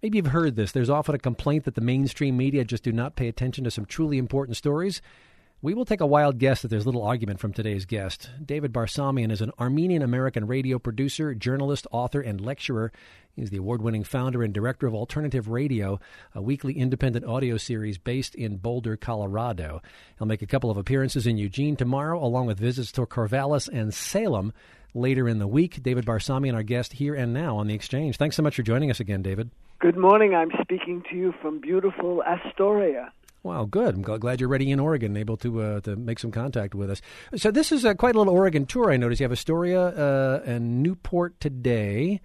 Maybe you've heard this. There's often a complaint that the mainstream media just do not pay attention to some truly important stories. We will take a wild guess that there's little argument from today's guest. David Barsamian is an Armenian-American radio producer, journalist, author, and lecturer. He's the award-winning founder and director of Alternative Radio, a weekly independent audio series based in Boulder, Colorado. He'll make a couple of appearances in Eugene tomorrow, along with visits to Corvallis and Salem later in the week. David Barsamian, our guest here and now on The Exchange. Thanks so much for joining us again, David. Good morning. I'm speaking to you from beautiful Astoria. Wow, good. I'm glad you're ready in Oregon, able to make some contact with us. So this is quite a little Oregon tour. I noticed you have Astoria and Newport today,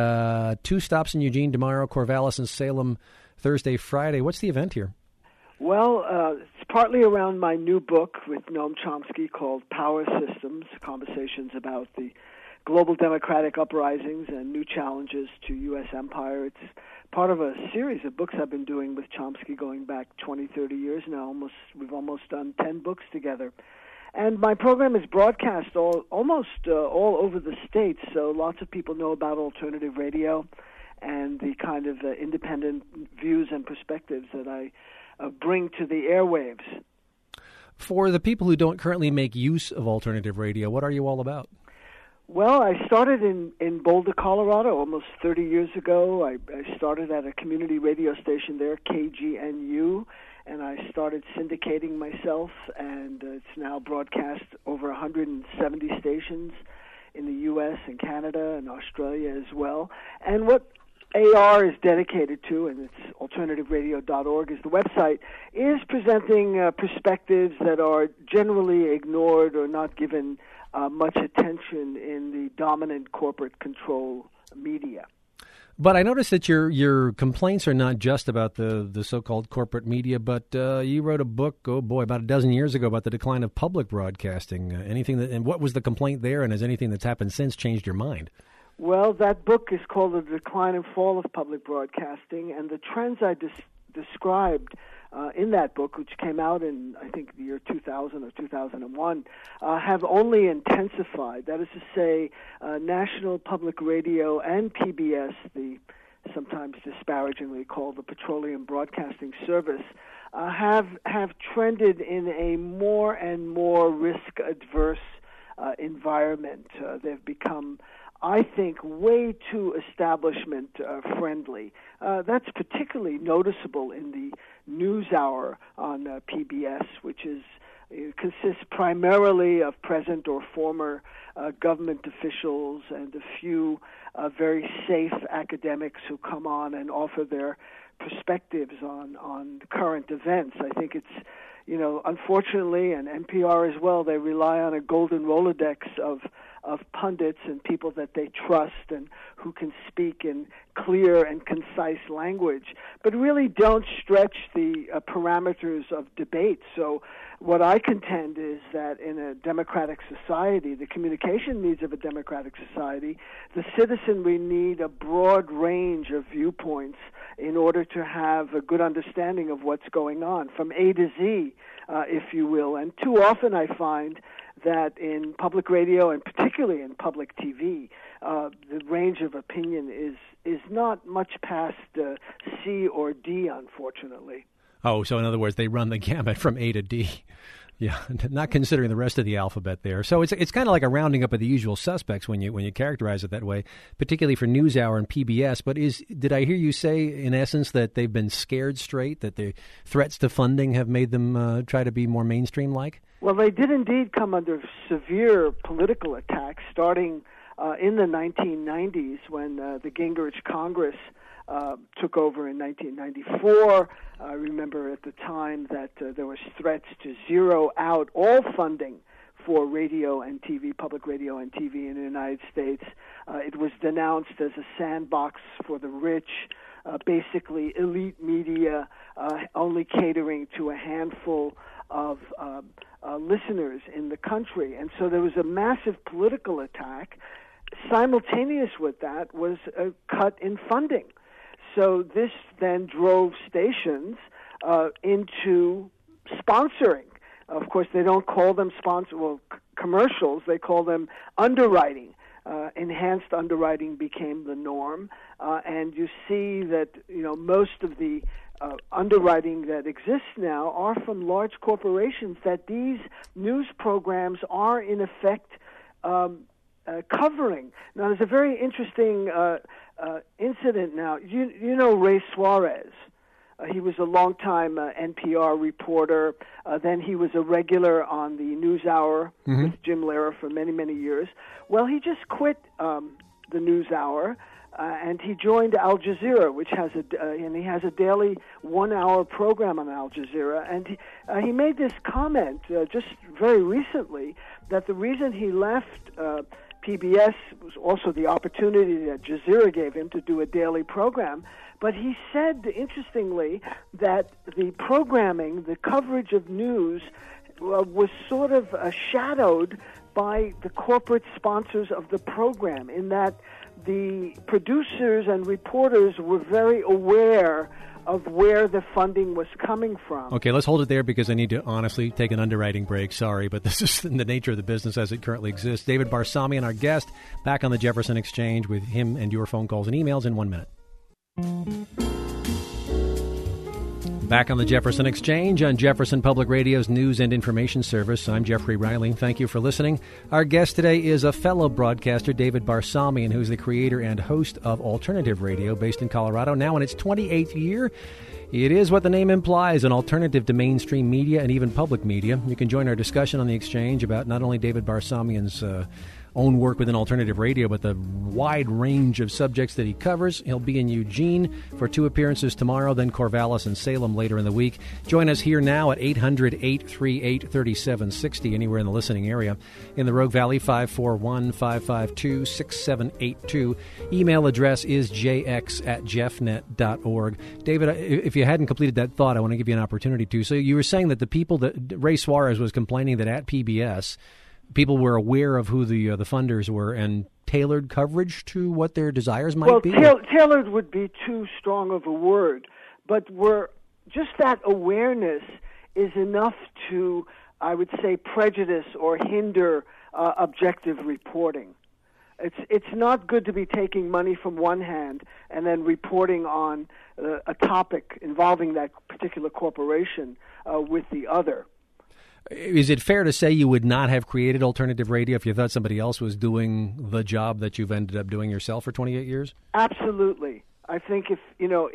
2 stops in Eugene tomorrow, Corvallis and Salem Thursday, Friday. What's the event here? Well, it's partly around my new book with Noam Chomsky called Power Systems, Conversations about the Global Democratic Uprisings and New Challenges to U.S. Empire. It's part of a series of books I've been doing with Chomsky going back 20, 30 years now. We've almost done 10 books together. And my program is broadcast almost all over the States, so lots of people know about alternative radio and the kind of independent views and perspectives that I bring to the airwaves. For the people who don't currently make use of alternative radio, what are you all about? Well, I started in Boulder, Colorado, almost 30 years ago. I started at a community radio station there, KGNU, and I started syndicating myself, and it's now broadcast over 170 stations in the U.S. and Canada and Australia as well. And what AR is dedicated to, and it's alternativeradio.org is the website, is presenting perspectives that are generally ignored or not given much attention in the dominant corporate control media. But I noticed that your complaints are not just about the so-called corporate media, but you wrote a book, about a dozen years ago, about the decline of public broadcasting. And what was the complaint there, and has anything that's happened since changed your mind? Well, that book is called The Decline and Fall of Public Broadcasting, and the trends I described in that book, which came out in, I think, the year 2000 or 2001, have only intensified. That is to say, National Public Radio and PBS, the sometimes disparagingly called the Petroleum Broadcasting Service, have trended in a more and more risk-adverse environment. They've become, I think, way too establishment-friendly. That's particularly noticeable in the NewsHour on PBS, which consists primarily of present or former government officials and a few very safe academics who come on and offer their perspectives on current events. I think it's, unfortunately, and NPR as well, they rely on a golden Rolodex of pundits and people that they trust and who can speak in clear and concise language, but really don't stretch the parameters of debate. So what I contend is that in a democratic society, the communication needs of a democratic society, the citizenry need a broad range of viewpoints in order to have a good understanding of what's going on, from A to Z, if you will. And too often I find that in public radio and particularly in public TV, the range of opinion is not much past C or D, unfortunately. Oh, so in other words, they run the gamut from A to D. Yeah, not considering the rest of the alphabet there. So it's kind of like a rounding up of the usual suspects when you characterize it that way, particularly for NewsHour and PBS. But did I hear you say, in essence, that they've been scared straight, that the threats to funding have made them try to be more mainstream-like? Well, they did indeed come under severe political attack, starting in the 1990s when the Gingrich Congress took over in 1994. I remember at the time that there was threats to zero out all funding for radio and TV, public radio and TV in the United States. It was denounced as a sandbox for the rich, basically elite media, only catering to a handful of listeners in the country. And so there was a massive political attack. Simultaneous with that was a cut in funding. So this then drove stations into sponsoring. Of course, they don't call them commercials. They call them underwriting. enhanced underwriting became the norm, and you see that most of the underwriting that exists now are from large corporations that these news programs are in effect covering. Now, there's a very interesting incident now. You know Ray Suarez. He was a longtime NPR reporter. Then he was a regular on the NewsHour with Jim Lehrer for many, many years. Well, he just quit the NewsHour, and he joined Al Jazeera, which has a daily 1-hour program on Al Jazeera. And he made this comment just very recently that the reason he left PBS was also the opportunity that Jazeera gave him to do a daily program. But he said, interestingly, that the programming, the coverage of news, was sort of shadowed by the corporate sponsors of the program, in that the producers and reporters were very aware of where the funding was coming from. Okay, let's hold it there because I need to honestly take an underwriting break. Sorry, but this is the nature of the business as it currently exists. David Barsamian, our guest, back on the Jefferson Exchange with him and your phone calls and emails in 1 minute. Back on the Jefferson Exchange on Jefferson Public Radio's News and Information Service. I'm Jeffrey Riley. Thank you for listening. Our guest today is a fellow broadcaster, David Barsamian, who's the creator and host of Alternative Radio, based in Colorado, now in its 28th year. It is what the name implies, an alternative to mainstream media and even public media. You can join our discussion on the Exchange about not only David Barsamian's own work within alternative radio, but the wide range of subjects that he covers. He'll be in Eugene for 2 appearances tomorrow, then Corvallis and Salem later in the week. Join us here now at 800-838-3760, anywhere in the listening area. In the Rogue Valley, 541-552-6782. Email address is jx@jeffnet.org. David, if you hadn't completed that thought, I want to give you an opportunity to. So you were saying that the people that Ray Suarez was complaining that at PBS, people were aware of who the funders were and tailored coverage to what their desires might be? Well, tailored would be too strong of a word, but just that awareness is enough to, I would say, prejudice or hinder objective reporting. It's not good to be taking money from one hand and then reporting on a topic involving that particular corporation with the other. Is it fair to say you would not have created alternative radio if you thought somebody else was doing the job that you've ended up doing yourself for 28 years? Absolutely. I think if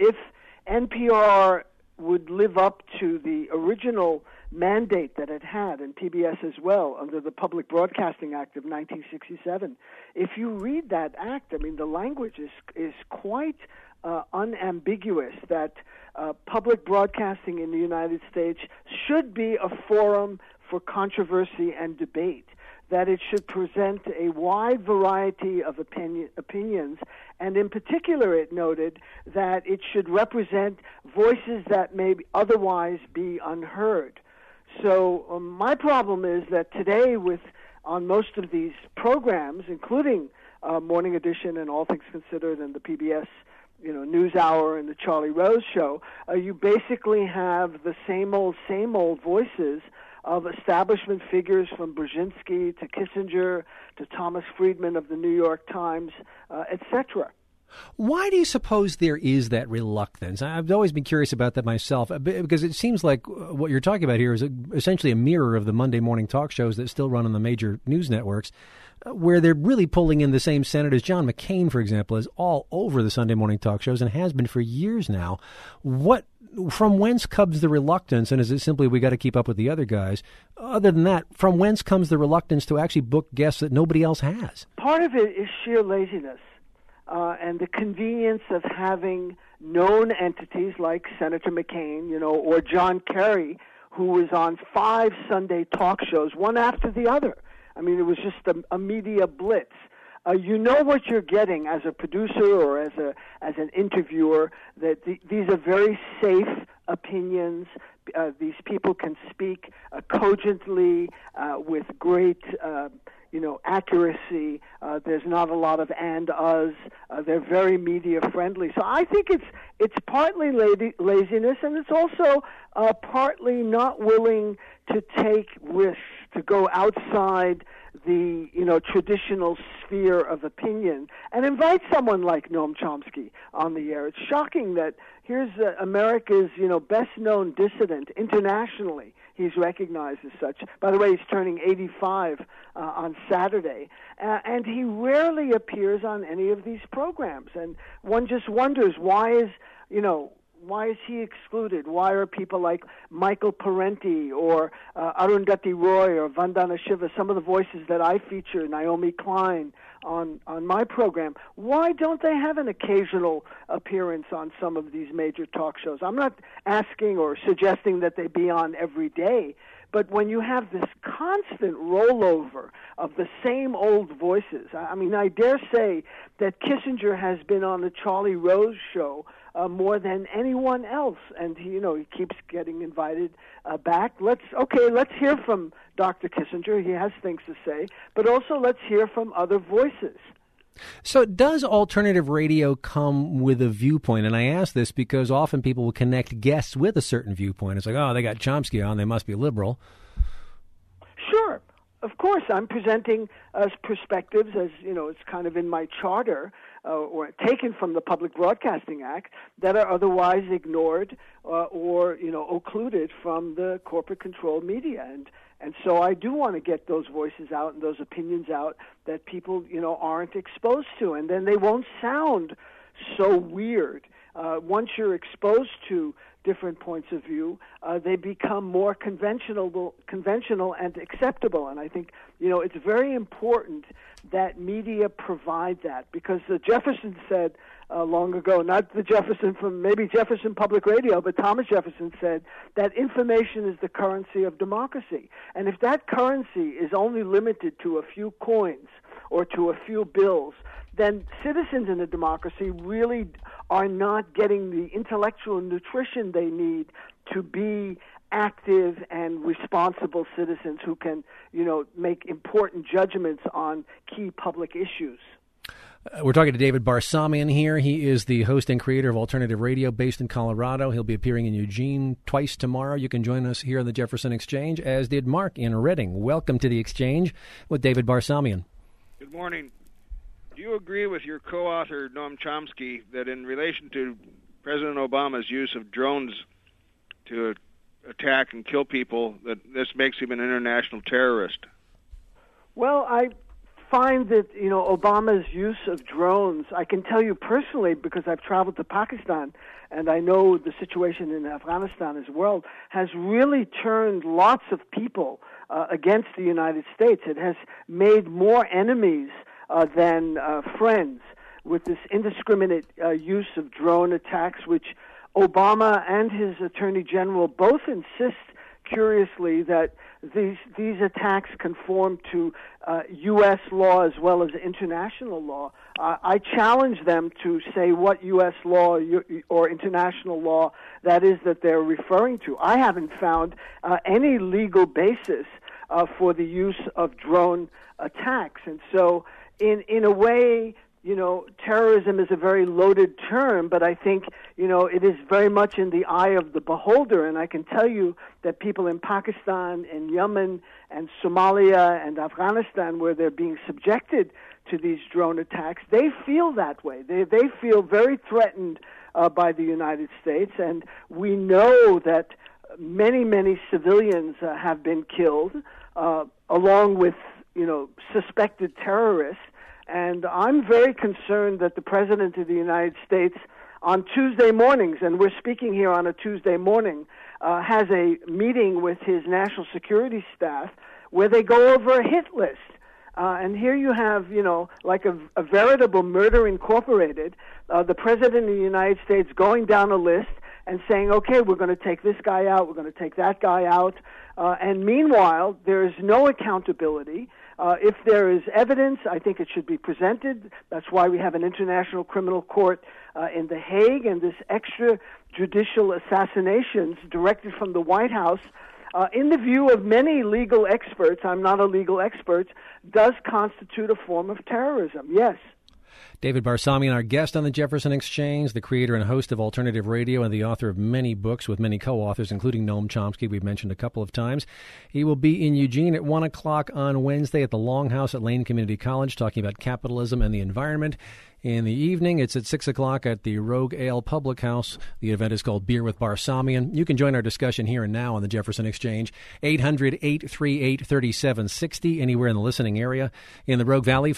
NPR would live up to the original mandate that it had, and PBS as well, under the Public Broadcasting Act of 1967, if you read that act, I mean, the language is quite unambiguous that public broadcasting in the United States should be a forum for controversy and debate, that it should present a wide variety of opinions, and in particular it noted that it should represent voices that may otherwise be unheard. So my problem is that today on most of these programs, including Morning Edition and All Things Considered and the PBS NewsHour and the Charlie Rose Show, you basically have the same old voices of establishment figures from Brzezinski to Kissinger to Thomas Friedman of the New York Times, etc. Why do you suppose there is that reluctance? I've always been curious about that myself, because it seems like what you're talking about here is essentially a mirror of the Monday morning talk shows that still run on the major news networks, where they're really pulling in the same senators. John McCain, for example, is all over the Sunday morning talk shows and has been for years now. From whence comes the reluctance, and is it simply we got to keep up with the other guys? Other than that, from whence comes the reluctance to actually book guests that nobody else has? Part of it is sheer laziness and the convenience of having known entities like Senator McCain, or John Kerry, who was on 5 Sunday talk shows, one after the other. I mean, it was just a media blitz. You know what you're getting as a producer or as an interviewer, that these are very safe opinions. These people can speak cogently with great accuracy. There's not a lot of and-us. They're very media-friendly. So I think it's partly laziness, and it's also partly not willing to take risks, to go outside the traditional sphere of opinion and invite someone like Noam Chomsky on the air. It's shocking that here's America's best-known dissident internationally. He's recognized as such. By the way, he's turning 85 on Saturday, and he rarely appears on any of these programs. And one just wonders why is he excluded? Why are people like Michael Parenti or Arundhati Roy or Vandana Shiva, some of the voices that I feature, Naomi Klein, on my program, why don't they have an occasional appearance on some of these major talk shows? I'm not asking or suggesting that they be on every day, but when you have this constant rollover of the same old voices, I mean, I dare say that Kissinger has been on the Charlie Rose show more than anyone else, and he keeps getting invited back. Let's hear from Dr. Kissinger. He has things to say, but also let's hear from other voices. So does alternative radio come with a viewpoint? And I ask this because often people will connect guests with a certain viewpoint. It's like, oh, they got Chomsky on, they must be liberal. Sure. Of course, I'm presenting as perspectives, as it's kind of in my charter, or taken from the Public Broadcasting Act, that are otherwise ignored or occluded from the corporate-controlled media. And so I do want to get those voices out and those opinions out that people, aren't exposed to. And then they won't sound so weird. Once you're exposed to different points of view, they become more conventional and acceptable. And I think, it's very important that media provide that, because Jefferson said long ago, not the Jefferson from maybe Jefferson Public Radio, but Thomas Jefferson said that information is the currency of democracy. And if that currency is only limited to a few coins or to a few bills, then citizens in a democracy really are not getting the intellectual nutrition they need to be active and responsible citizens who can, make important judgments on key public issues. We're talking to David Barsamian here. He is the host and creator of Alternative Radio based in Colorado. He'll be appearing in Eugene twice tomorrow. You can join us here on the Jefferson Exchange, as did Mark in Reading. Welcome to the Exchange with David Barsamian. Good morning. Do you agree with your co-author, Noam Chomsky, that in relation to President Obama's use of drones to attack and kill people, that this makes him an international terrorist? Well, I find that, Obama's use of drones, I can tell you personally, because I've traveled to Pakistan and I know the situation in Afghanistan as well, has really turned lots of people against the United States. It has made more enemies than friends with this indiscriminate use of drone attacks, which Obama and his Attorney General both insist, curiously, that these attacks conform to U.S. law as well as international law. I challenge them to say what U.S. law or international law that is that they're referring to. I haven't found any legal basis for the use of drone attacks. And so in a way, terrorism is a very loaded term, but I think, it is very much in the eye of the beholder. And I can tell you that people in Pakistan and Yemen and Somalia and Afghanistan, where they're being subjected to these drone attacks, they feel that way. They feel very threatened by the United States. And we know that many, many civilians have been killed, along with, suspected terrorists. And I'm very concerned that the President of the United States on Tuesday mornings, and we're speaking here on a Tuesday morning, has a meeting with his national security staff where they go over a hit list. And here you have, like a veritable murder incorporated, the President of the United States going down a list and saying, okay, we're going to take this guy out, we're going to take that guy out. And meanwhile, there is no accountability. If there is evidence, I think it should be presented. That's why we have an international criminal court in The Hague, and this extrajudicial assassinations directed from the White House, in the view of many legal experts, I'm not a legal expert, does constitute a form of terrorism, yes. David Barsamian, our guest on the Jefferson Exchange, the creator and host of Alternative Radio and the author of many books with many co-authors, including Noam Chomsky, we've mentioned a couple of times. He will be in Eugene at 1 o'clock on Wednesday at the Longhouse at Lane Community College talking about capitalism and the environment. In the evening, it's at 6 o'clock at the Rogue Ale Public House. The event is called Beer with Barsamian. You can join our discussion here and now on the Jefferson Exchange, 800-838-3760, anywhere in the listening area. In the Rogue Valley,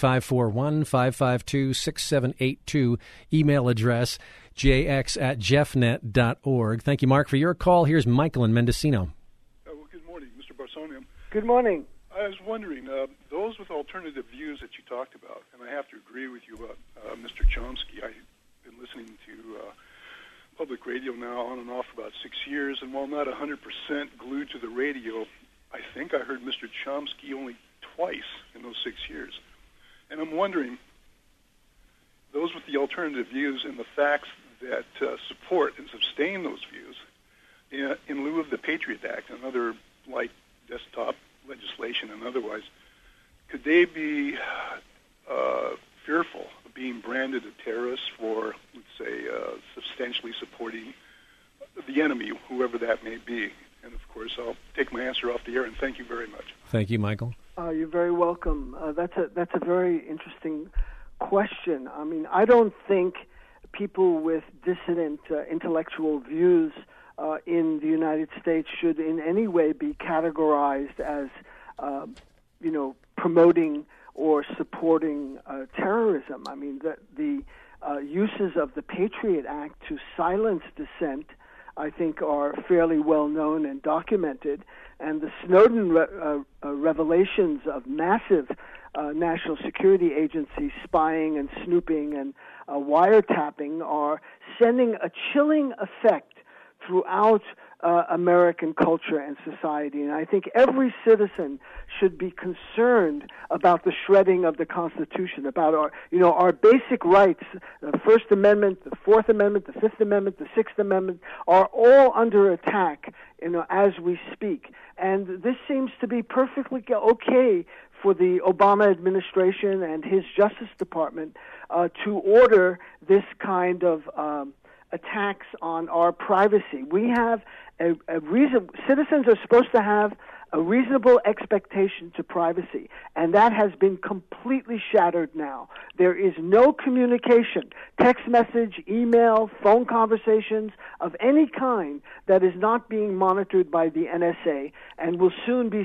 541-552-6782. Email address, jx@jeffnet.org. Thank you, Mark, for your call. Here's Michael in Mendocino. Well, good morning, Mr. Barsamian. Good morning. I was wondering, those with alternative views that you talked about, and I have to agree with you about Mr. Chomsky. I've been listening to public radio now on and off for about 6 years, and while not 100% glued to the radio, I think I heard Mr. Chomsky only twice in those 6 years. And I'm wondering, those with the alternative views and the facts that support and sustain those views, in lieu of the Patriot Act and other like desktop legislation and otherwise, could they be fearful of being branded a terrorist for, let's say, substantially supporting the enemy, whoever that may be? And, of course, I'll take my answer off the air, and thank you very much. Thank you, Michael. You're very welcome. That's a very interesting question. I mean, I don't think people with dissident intellectual views in the United States should in any way be categorized as, promoting or supporting terrorism. I mean, the uses of the Patriot Act to silence dissent, I think, are fairly well known and documented. And the Snowden revelations of massive national security agencies spying and snooping and wiretapping are sending a chilling effect throughout American culture and society. And I think every citizen should be concerned about the shredding of the Constitution, about our basic rights. The First Amendment, the Fourth Amendment, the Fifth Amendment, the Sixth Amendment are all under attack, as we speak. And this seems to be perfectly okay for the Obama administration and his Justice Department to order this kind of attacks on our privacy. We have a reason. Citizens are supposed to have a reasonable expectation to privacy, and that has been completely shattered now. There is no communication, text message, email, phone conversations of any kind that is not being monitored by the NSA and will soon be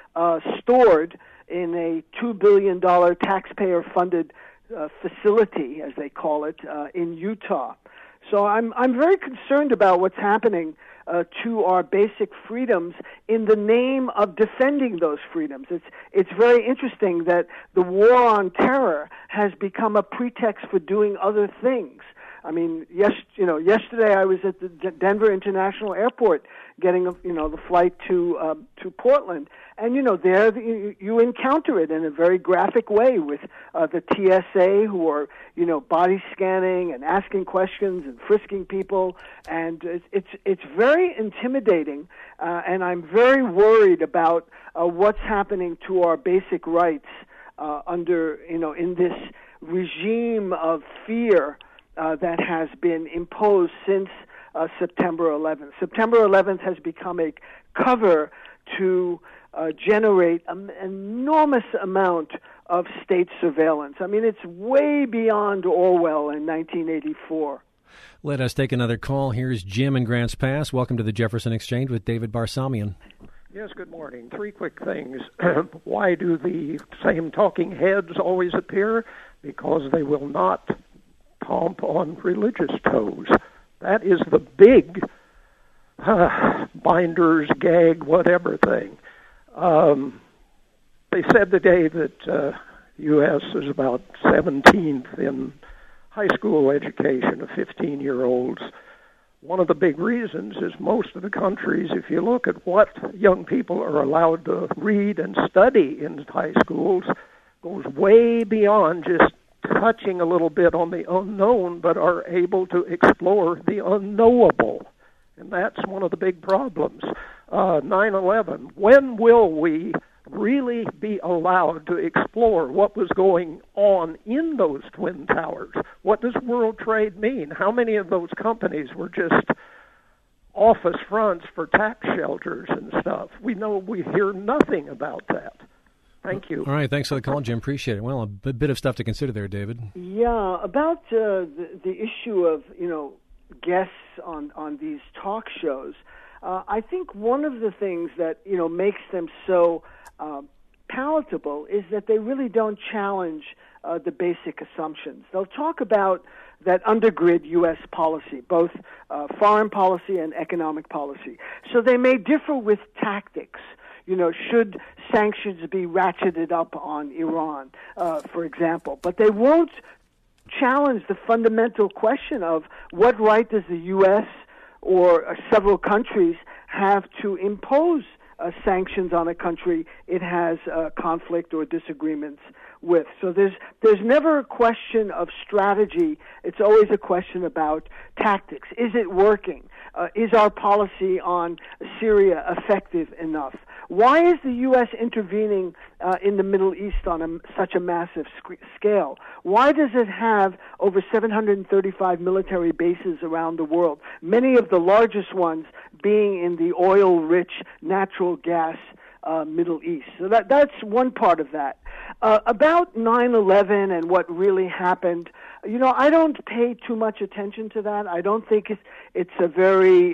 stored in a $2 billion taxpayer-funded facility, as they call it, in Utah. So I'm very concerned about what's happening to our basic freedoms in the name of defending those freedoms. It's very interesting that the war on terror has become a pretext for doing other things. I mean, yesterday I was at the Denver International Airport getting the flight to Portland, and there you encounter it in a very graphic way with the TSA who are body scanning and asking questions and frisking people, and it's very intimidating, and I'm very worried about what's happening to our basic rights under in this regime of fear that has been imposed since September 11th. September 11th has become a cover to generate an enormous amount of state surveillance. I mean, it's way beyond Orwell in 1984. Let us take another call. Here's Jim in Grants Pass. Welcome to the Jefferson Exchange with David Barsamian. Yes, good morning. 3 quick things. Why do the same talking heads always appear? Because they will not pomp on religious toes. That is the big binders, gag, whatever thing. They said today that U.S. is about 17th in high school education of 15-year-olds. One of the big reasons is most of the countries, if you look at what young people are allowed to read and study in high schools, goes way beyond just touching a little bit on the unknown, but are able to explore the unknowable. And that's one of the big problems. 9/11, when will we really be allowed to explore what was going on in those Twin Towers. What does world trade mean? How many of those companies were just office fronts for tax shelters and stuff? We hear nothing about that. Thank you. All right, thanks for the call, Jim. Appreciate it. Well, a bit of stuff to consider there, David. Yeah, about the issue of, guests on these talk shows, I think one of the things that, makes them so palatable is that they really don't challenge the basic assumptions. They'll talk about that undergird U.S. policy, both foreign policy and economic policy. So they may differ with tactics. Should sanctions be ratcheted up on Iran, for example? But they won't challenge the fundamental question of what right does the U.S. or several countries have to impose sanctions on a country it has conflict or disagreements with. So there's never a question of strategy. It's always a question about tactics. Is it working? Is our policy on Syria effective enough? Why is the U.S. intervening in the Middle East on such a massive scale? Why does it have over 735 military bases around the world, many of the largest ones being in the oil-rich natural gas Middle East? So that's one part of that. About 9/11 and what really happened, I don't pay too much attention to that. I don't think it's a very...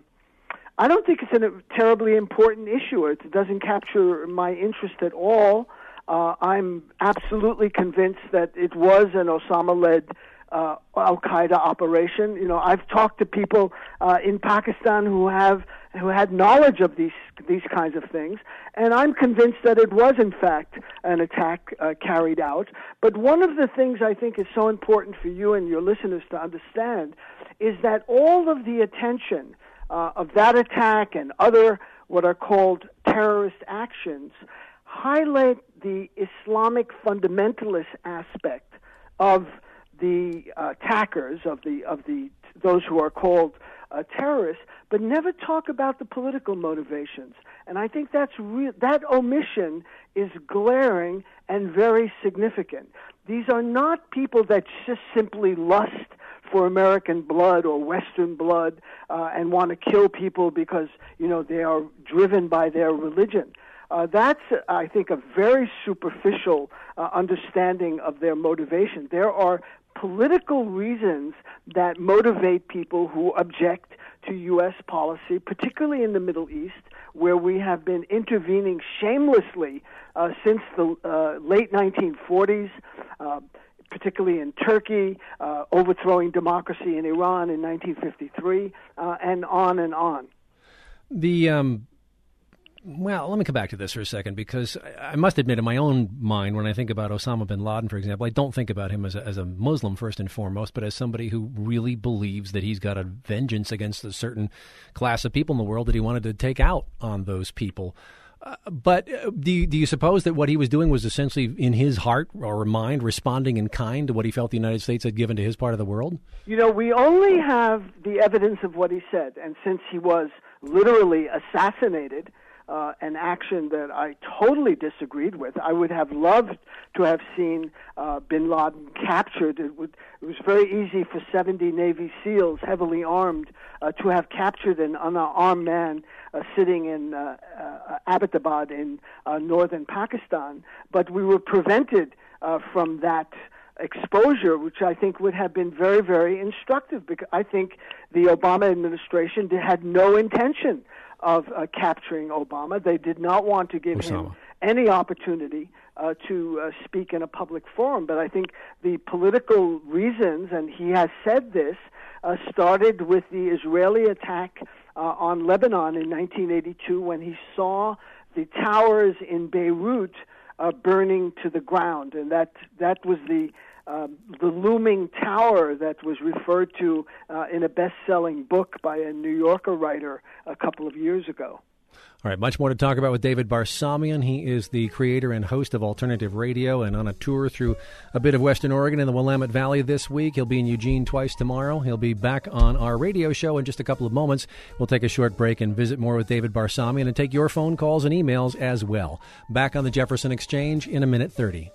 I don't think it's a terribly important issue. It doesn't capture my interest at all. I'm absolutely convinced that it was an Osama-led Al-Qaeda operation. I've talked to people in Pakistan who had knowledge of these kinds of things, and I'm convinced that it was in fact an attack carried out. But one of the things I think is so important for you and your listeners to understand is that all of the attention of that attack and other what are called terrorist actions highlight the Islamic fundamentalist aspect of the attackers, of those who are called terrorists, but never talk about the political motivations. And I think that omission is glaring and very significant. These are not people that just simply lust for American blood or Western blood and want to kill people because, they are driven by their religion. That's, I think, a very superficial understanding of their motivation. There are political reasons that motivate people who object to U.S. policy, particularly in the Middle East, where we have been intervening shamelessly since the late 1940s, particularly in Turkey, overthrowing democracy in Iran in 1953, and on and on. Well, let me come back to this for a second, because I must admit, in my own mind, when I think about Osama bin Laden, for example, I don't think about him as a Muslim first and foremost, but as somebody who really believes that he's got a vengeance against a certain class of people in the world that he wanted to take out on those people. But do you suppose that what he was doing was essentially in his heart or mind responding in kind to what he felt the United States had given to his part of the world? We only have the evidence of what he said, and since he was literally assassinated, an action that I totally disagreed with. I would have loved to have seen bin Laden captured. It was very easy for 70 Navy SEALs, heavily armed, to have captured an unarmed man sitting in Abbottabad in northern Pakistan. But we were prevented from that exposure, which I think would have been very, very instructive, because I think the Obama administration had no intention of capturing Obama. They did not want to give him any opportunity to speak in a public forum. But I think the political reasons, and he has said this, started with the Israeli attack on Lebanon in 1982, when he saw the towers in Beirut burning to the ground, and that was the looming tower that was referred to in a best-selling book by a New Yorker writer a couple of years ago. All right, much more to talk about with David Barsamian. He is the creator and host of Alternative Radio and on a tour through a bit of Western Oregon and the Willamette Valley this week. He'll be in Eugene twice tomorrow. He'll be back on our radio show in just a couple of moments. We'll take a short break and visit more with David Barsamian and take your phone calls and emails as well. Back on the Jefferson Exchange in a minute 30.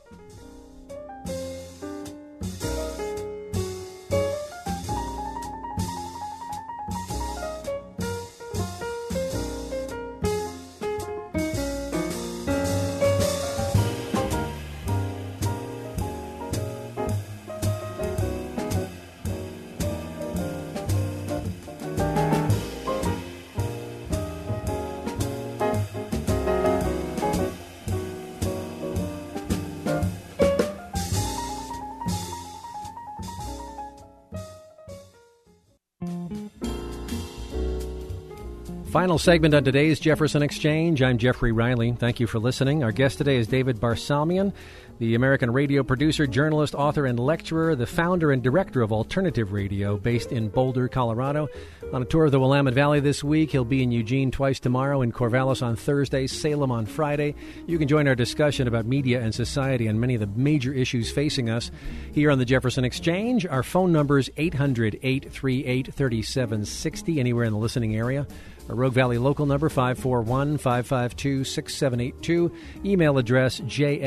Final segment on today's Jefferson Exchange. I'm Jeffrey Riley. Thank you for listening. Our guest today is David Barsamian, the American radio producer, journalist, author, and lecturer, the founder and director of Alternative Radio, based in Boulder, Colorado. On a tour of the Willamette Valley this week, he'll be in Eugene twice tomorrow, in Corvallis on Thursday, Salem on Friday. You can join our discussion about media and society and many of the major issues facing us here on the Jefferson Exchange. Our phone number is 800-838-3760, anywhere in the listening area. Our Rogue Valley local number, 541-552-6782. Email address,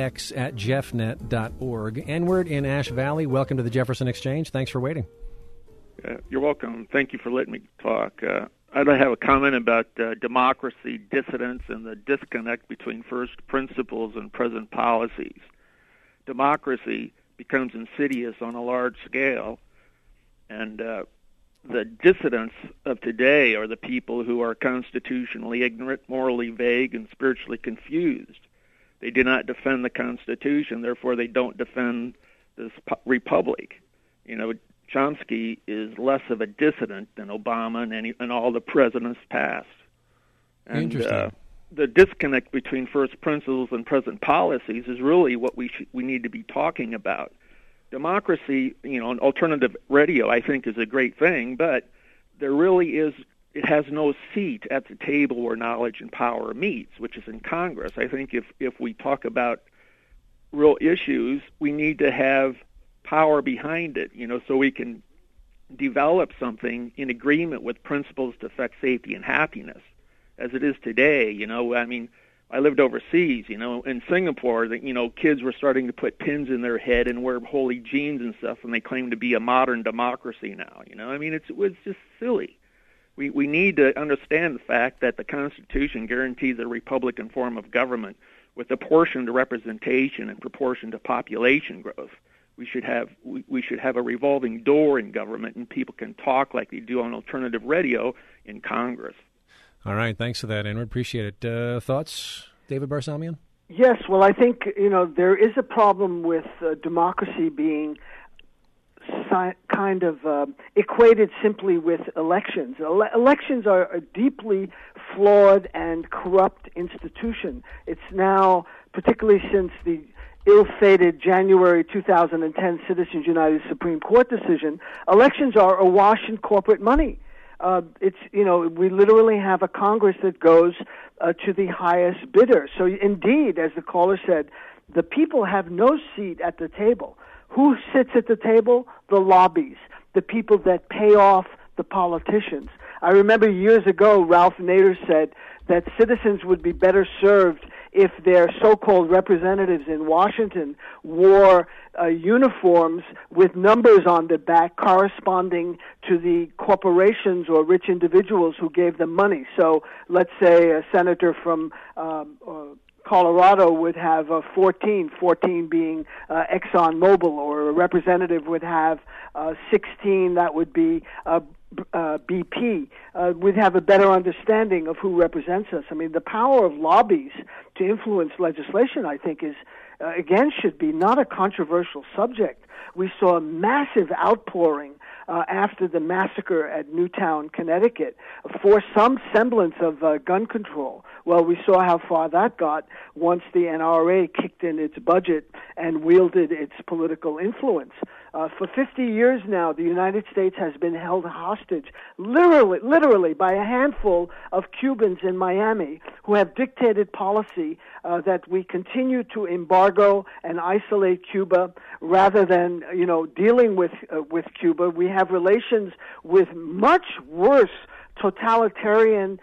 jx@jeffnet.org. Enward in Ash Valley, welcome to the Jefferson Exchange. Thanks for waiting. You're welcome. Thank you for letting me talk. I'd have a comment about democracy, dissidence, and the disconnect between first principles and present policies. Democracy becomes insidious on a large scale, and the dissidents of today are the people who are constitutionally ignorant, morally vague, and spiritually confused. They do not defend the Constitution, therefore they don't defend this republic. You know, Chomsky is less of a dissident than Obama and all the presidents past. And Interesting. The disconnect between first principles and present policies is really what we need to be talking about. Democracy, you know, and alternative radio, I think, is a great thing, but there really is, it has no seat at the table where knowledge and power meets, which is in Congress. I think if we talk about real issues, we need to have power behind it, you know, so we can develop something in agreement with principles to affect safety and happiness. As it is today, you know, I mean, I lived overseas, you know, in Singapore, that, you know, kids were starting to put pins in their head and wear holy jeans and stuff, and they claim to be a modern democracy now, you know. I mean, it's just silly. We need to understand the fact that the Constitution guarantees a Republican form of government with a portion to representation and proportion to population growth. We should have a revolving door in government, and people can talk like they do on alternative radio in Congress. All right, thanks for that, Enward. Appreciate it. Thoughts, David Barsamian? Yes, well, I think, you know, there is a problem with democracy being kind of equated simply with elections. Elections are a deeply flawed and corrupt institution. It's now, particularly since the ill-fated January 2010 Citizens United Supreme Court decision, elections are awash in corporate money. It's, you know, we literally have a Congress that goes to the highest bidder. So indeed, as the caller said, the people have no seat at the table. Who sits at the table? The lobbies, the people that pay off the politicians. I remember years ago, Ralph Nader said that citizens would be better served if their so-called representatives in Washington wore uniforms with numbers on their back corresponding to the corporations or rich individuals who gave them money. So let's say a senator from Colorado would have 14 being ExxonMobil, or a representative would have 16, that would be BP. We'd have a better understanding of who represents us. I mean, the power of lobbies to influence legislation, I think, is, again, should be not a controversial subject. We saw a massive outpouring after the massacre at Newtown, Connecticut, for some semblance of gun control. Well, we saw how far that got once the NRA kicked in its budget and wielded its political influence. For 50 years now, the United States has been held hostage, literally by a handful of Cubans in Miami who have dictated policy that we continue to embargo and isolate Cuba rather than, dealing with Cuba. We have relations with much worse totalitarian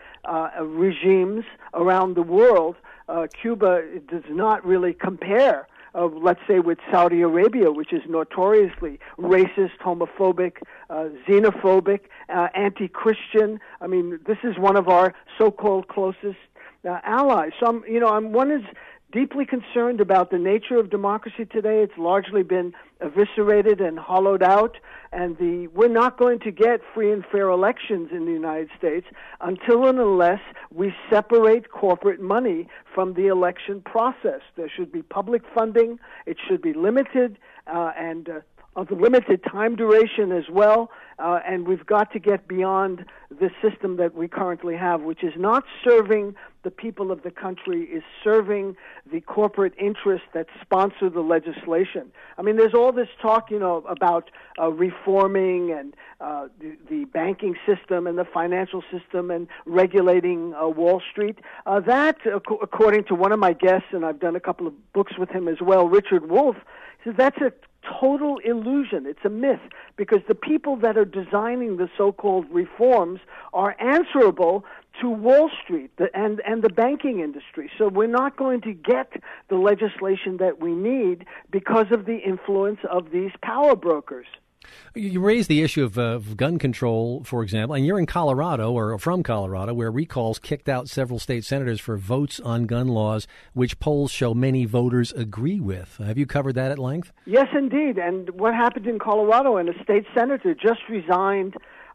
regimes around the world. Cuba does not really compare, let's say, with Saudi Arabia, which is notoriously racist, homophobic, xenophobic, anti-Christian. I mean, this is one of our so-called closest allies. So, one is deeply concerned about the nature of democracy today. It's largely been eviscerated and hollowed out, and we're not going to get free and fair elections in the United States until and unless we separate corporate money from the election process. There should be public funding. It should be limited and of the limited time duration as well, and we've got to get beyond the system that we currently have, which is not serving the people of the country, is serving the corporate interests that sponsor the legislation. I mean, there's all this talk, about reforming and the banking system and the financial system and regulating Wall Street. That, according to one of my guests, and I've done a couple of books with him as well, Richard Wolff, says that's a total illusion. It's a myth, because the people that are designing the so-called reforms are answerable to Wall Street and the banking industry. So we're not going to get the legislation that we need because of the influence of these power brokers. You raised the issue of gun control, for example, and you're in Colorado, or from Colorado, where recalls kicked out several state senators for votes on gun laws, which polls show many voters agree with. Have you covered that at length? Yes, indeed. And what happened in Colorado, and a state senator just resigned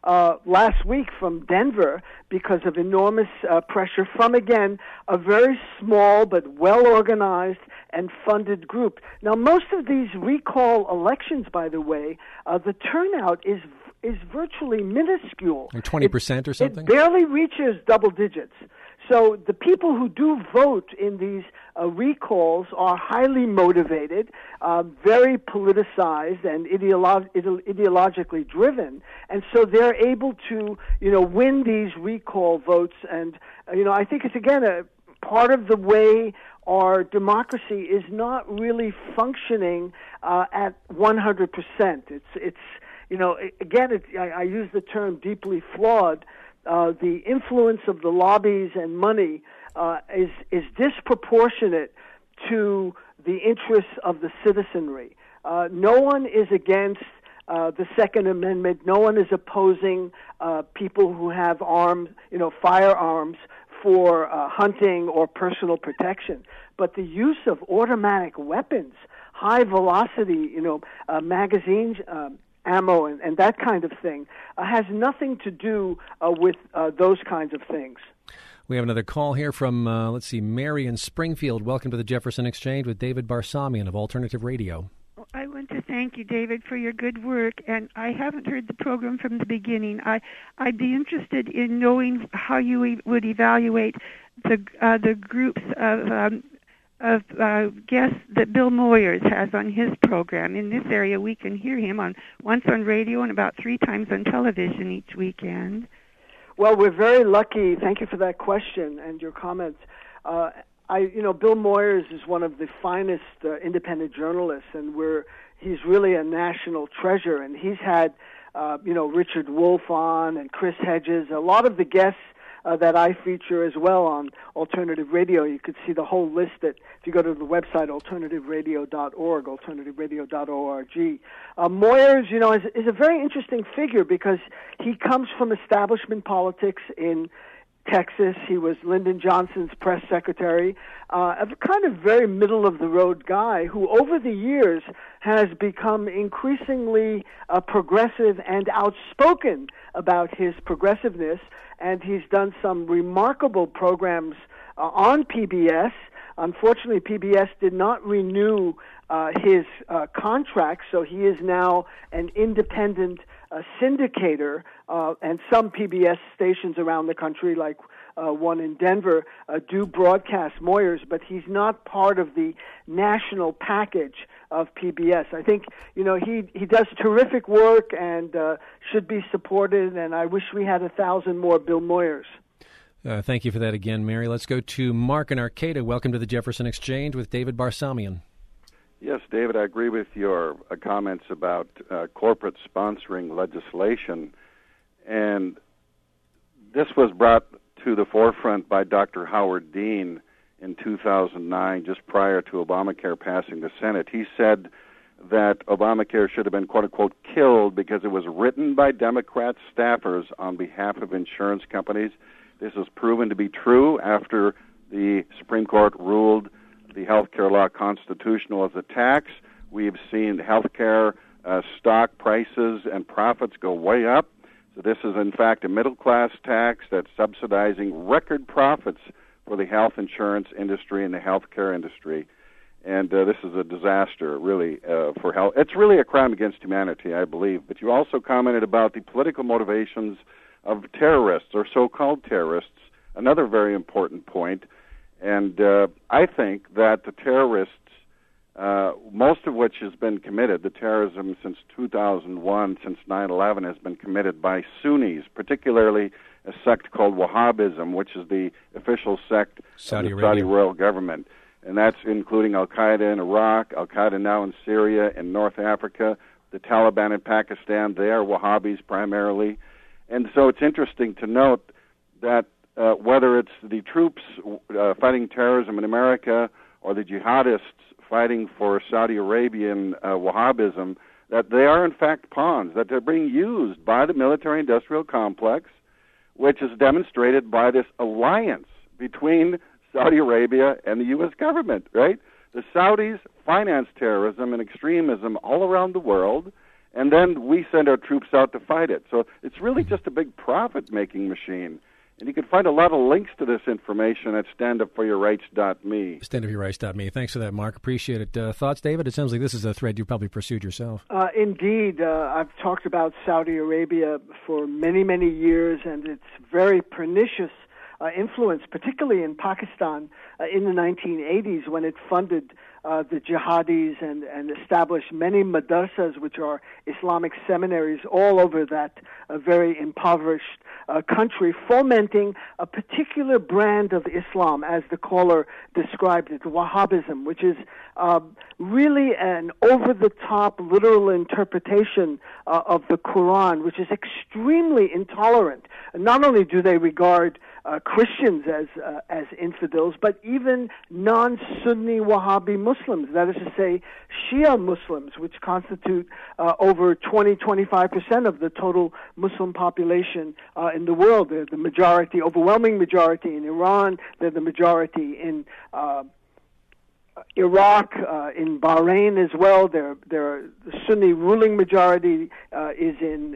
last week from Denver because of enormous pressure from, again, a very small but well-organized and funded group. Now, most of these recall elections, by the way, the turnout is virtually minuscule. Like 20% or something? It barely reaches double digits. So the people who do vote in these recalls are highly motivated, very politicized, and ideologically driven, and so they're able to, win these recall votes. And I think it's again a part of the way our democracy is not really functioning at 100%. It's I use the term deeply flawed. The influence of the lobbies and money is disproportionate to the interests of the citizenry. No one is against the Second Amendment. No one is opposing people who have firearms for hunting or personal protection. But the use of automatic weapons, high velocity, magazines, ammo and that kind of thing has nothing to do with those kinds of things. We have another call here from, Mary in Springfield. Welcome to the Jefferson Exchange with David Barsamian of Alternative Radio. I want to thank you, David, for your good work, and I haven't heard the program from the beginning. I'd be interested in knowing how you would evaluate the groups of guests that Bill Moyers has on his program. In this area, we can hear him once on radio and about 3 times on television each weekend. Well, we're very lucky. Thank you for that question and your comments. Bill Moyers is one of the finest independent journalists, and he's really a national treasure. And he's had, Richard Wolff on and Chris Hedges, a lot of the guests that I feature as well on Alternative Radio. You could see the whole list if you go to the website alternativeradio.org, alternativeradio.org. Moyers, is a very interesting figure because he comes from establishment politics in Texas. He was Lyndon Johnson's press secretary, a kind of very middle-of-the-road guy who over the years has become increasingly progressive and outspoken about his progressiveness, and he's done some remarkable programs on PBS. Unfortunately, PBS did not renew his contract, so he is now an independent syndicator, and some PBS stations around the country, like one in Denver, do broadcast Moyers, but he's not part of the national package of PBS. I think, he does terrific work and should be supported, and I wish we had 1,000 more Bill Moyers. Thank you for that again, Mary. Let's go to Mark in Arcata. Welcome to the Jefferson Exchange with David Barsamian. Yes, David, I agree with your comments about corporate sponsoring legislation. And this was brought to the forefront by Dr. Howard Dean in 2009, just prior to Obamacare passing the Senate. He said that Obamacare should have been, quote-unquote, killed because it was written by Democrat staffers on behalf of insurance companies. This was proven to be true after the Supreme Court ruled the health care law constitutional as a tax. We've seen health care stock prices and profits go way up. So this is, in fact, a middle-class tax that's subsidizing record profits for the health insurance industry and the health care industry. And this is a disaster, really, for health. It's really a crime against humanity, I believe. But you also commented about the political motivations of terrorists or so-called terrorists, another very important point. And I think that the terrorists, most of which has been committed, the terrorism since 2001, since 9/11, has been committed by Sunnis, particularly a sect called Wahhabism, which is the official sect of the Saudi royal government. And that's including Al-Qaeda in Iraq, Al-Qaeda now in Syria and North Africa, the Taliban in Pakistan. They are Wahhabis primarily. And so it's interesting to note that whether it's the troops fighting terrorism in America or the jihadists fighting for Saudi Arabian Wahhabism, that they are in fact pawns, that they're being used by the military-industrial complex, which is demonstrated by this alliance between Saudi Arabia and the U.S. government, right? The Saudis finance terrorism and extremism all around the world, and then we send our troops out to fight it. So it's really just a big profit-making machine. And you can find a lot of links to this information at standupforyourrights.me. Standupforyourrights.me. Thanks for that, Mark. Appreciate it. Thoughts, David? It sounds like this is a thread you probably pursued yourself. Indeed. I've talked about Saudi Arabia for many, many years, and its very pernicious influence, particularly in Pakistan in the 1980s when it funded the jihadis and established many madrasas, which are Islamic seminaries, all over that very impoverished country, fomenting a particular brand of Islam, as the caller described it, Wahhabism, which is really an over-the-top literal interpretation of the Quran, which is extremely intolerant. Not only do they regard Christians as infidels, but even non-Sunni Wahhabi Muslims, that is to say, Shia Muslims, which constitute over 20-25% of the total Muslim population in the world. They're the majority, overwhelming majority in Iran. They're the majority in Iraq, in Bahrain as well. The Sunni ruling majority is in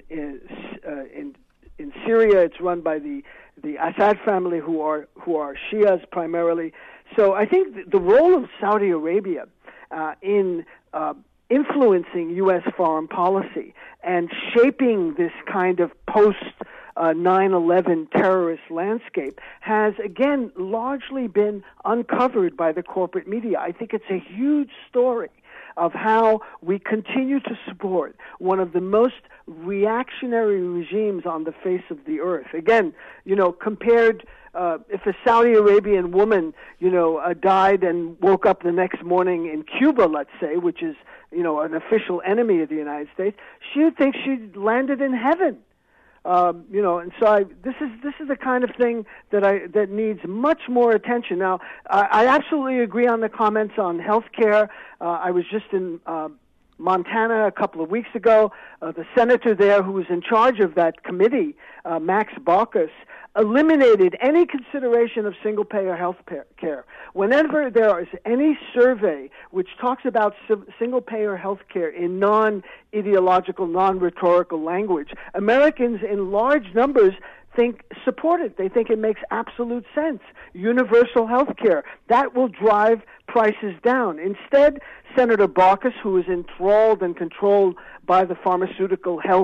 Syria. It's run by the Assad family, who are Shias primarily. So I think the role of Saudi Arabia in influencing U.S. foreign policy and shaping this kind of post 9/11 terrorist landscape has, again, largely been uncovered by the corporate media. I think it's a huge story of how we continue to support one of the most reactionary regimes on the face of the earth. Again, compared, if a Saudi Arabian woman, died and woke up the next morning in Cuba, let's say, which is, an official enemy of the United States, she would think she'd landed in heaven. And so this is the kind of thing that needs much more attention. Now, I absolutely agree on the comments on health care. I was just in Montana a couple of weeks ago. The senator there who was in charge of that committee, Max Baucus, eliminated any consideration of single-payer health care. Whenever there is any survey which talks about single-payer health care in non-ideological, non-rhetorical language, Americans in large numbers support it. They think it makes absolute sense. Universal health care. That will drive prices down. Instead, Senator Baucus, who is enthralled and controlled by the pharmaceutical health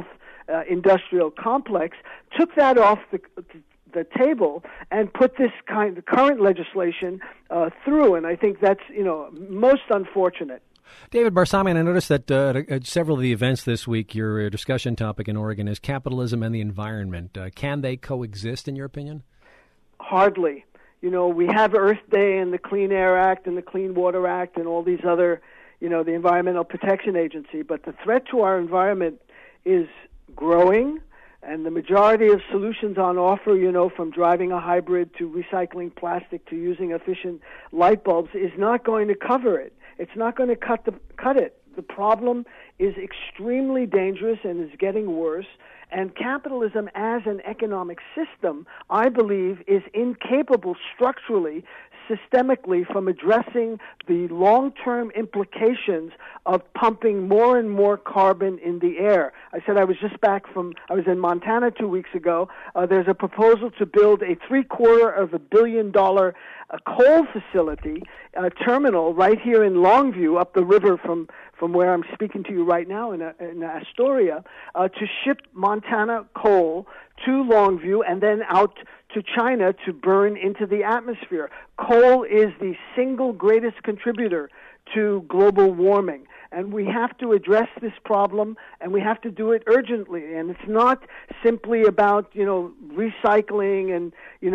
industrial complex, took that off the table and put this the current legislation through, and I think that's most unfortunate. David Barsamian, I noticed that at several of the events this week, your discussion topic in Oregon is capitalism and the environment. Can they coexist, in your opinion? Hardly. We have Earth Day and the Clean Air Act and the Clean Water Act and all these other, the Environmental Protection Agency, but the threat to our environment is growing, and the majority of solutions on offer, from driving a hybrid to recycling plastic to using efficient light bulbs, is not going to cover it. It's not going to cut it. The problem is extremely dangerous and is getting worse. And capitalism as an economic system, I believe, is incapable structurally, systemically, from addressing the long-term implications of pumping more and more carbon in the air. I said I was I was in Montana 2 weeks ago. There's a proposal to build a $750 million coal facility terminal right here in Longview, up the river from where I'm speaking to you right now in Astoria, to ship Montana coal to Longview and then out to China to burn into the atmosphere. Coal is the single greatest contributor to global warming, and we have to address this problem, and we have to do it urgently. And it's not simply about recycling and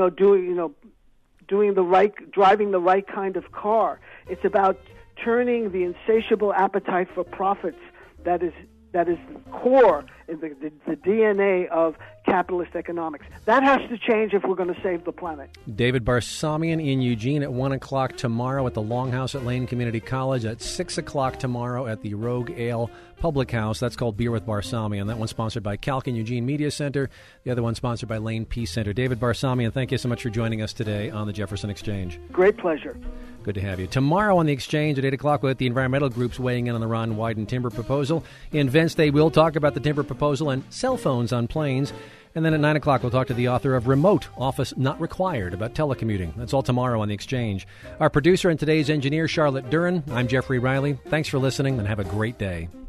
driving the right kind of car. It's about turning the insatiable appetite for profits that is core in the DNA of capitalist economics. That has to change if we're going to save the planet. David Barsamian in Eugene at 1 o'clock tomorrow at the Longhouse at Lane Community College, at 6 o'clock tomorrow at the Rogue Ale Public House. That's called Beer with Barsamian. That one's sponsored by Calkin Eugene Media Center. The other one's sponsored by Lane Peace Center. David Barsamian, thank you so much for joining us today on the Jefferson Exchange. Great pleasure. Good to have you. Tomorrow on the Exchange at 8 o'clock, we'll have the environmental groups weighing in on the Ron Wyden timber proposal. In Vents, they will talk about the timber proposal and cell phones on planes. And then at 9 o'clock, we'll talk to the author of Remote Office Not Required about telecommuting. That's all tomorrow on the Exchange. Our producer and today's engineer, Charlotte Duran. I'm Jeffrey Riley. Thanks for listening and have a great day.